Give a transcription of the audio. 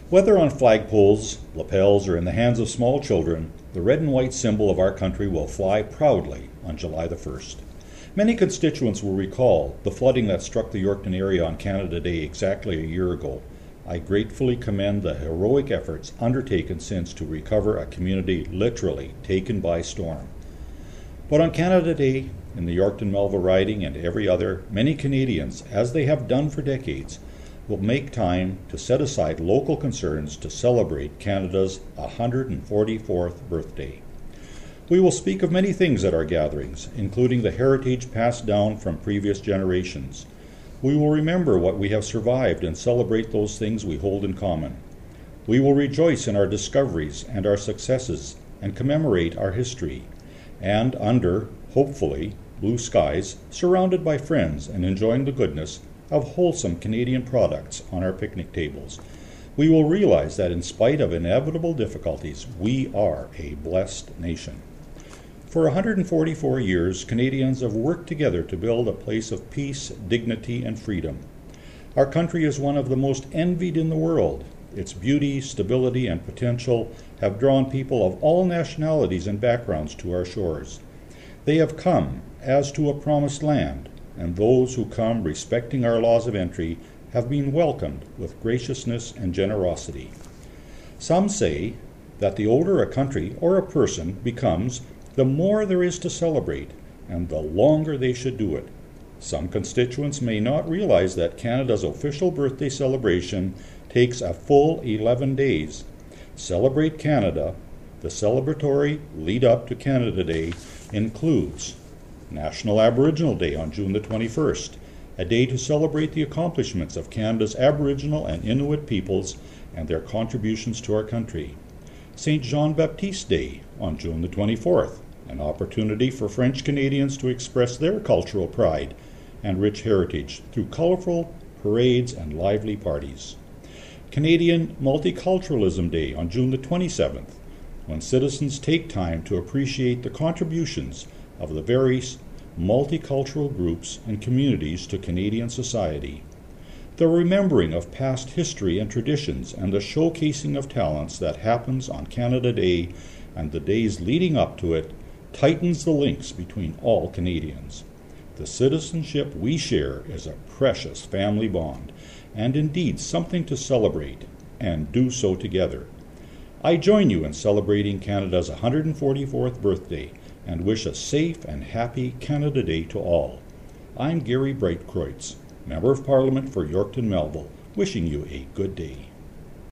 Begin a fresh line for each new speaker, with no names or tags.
Whether on flagpoles, lapels, or in the hands of small children, the red and white symbol of our country will fly proudly on July the 1st. Many constituents will recall the flooding that struck the Yorkton area on Canada Day exactly a year ago. I gratefully commend the heroic efforts undertaken since to recover a community literally taken by storm. But on Canada Day, in the Yorkton-Melville riding and every other, many Canadians, as they have done for decades, will make time to set aside local concerns to celebrate Canada's 144th birthday. We will speak of many things at our gatherings, including the heritage passed down from previous generations. We will remember what we have survived and celebrate those things we hold in common. We will rejoice in our discoveries and our successes and commemorate our history. And under, hopefully, blue skies, surrounded by friends and enjoying the goodness of wholesome Canadian products on our picnic tables, we will realize that in spite of inevitable difficulties, we are a blessed nation. For 144 years, Canadians have worked together to build a place of peace, dignity, and freedom. Our country is one of the most envied in the world. Its beauty, stability, and potential have drawn people of all nationalities and backgrounds to our shores. They have come as to a promised land, and those who come respecting our laws of entry have been welcomed with graciousness and generosity. Some say that the older a country or a person becomes, the more there is to celebrate, and the longer they should do it. Some constituents may not realize that Canada's official birthday celebration takes a full 11 days. Celebrate Canada, the celebratory lead-up to Canada Day, includes National Aboriginal Day on June the 21st, a day to celebrate the accomplishments of Canada's Aboriginal and Inuit peoples and their contributions to our country. St. Jean-Baptiste Day on June the 24th, an opportunity for French Canadians to express their cultural pride and rich heritage through colorful parades and lively parties. Canadian Multiculturalism Day on June the 27th, when citizens take time to appreciate the contributions of the various multicultural groups and communities to Canadian society. The remembering of past history and traditions and the showcasing of talents that happens on Canada Day and the days leading up to it tightens the links between all Canadians. The citizenship we share is a precious family bond, and indeed something to celebrate, and do so together. I join you in celebrating Canada's 144th birthday, and wish a safe and happy Canada Day to all. I'm Gary Breitkreutz, Member of Parliament for Yorkton-Melville, wishing you a good day.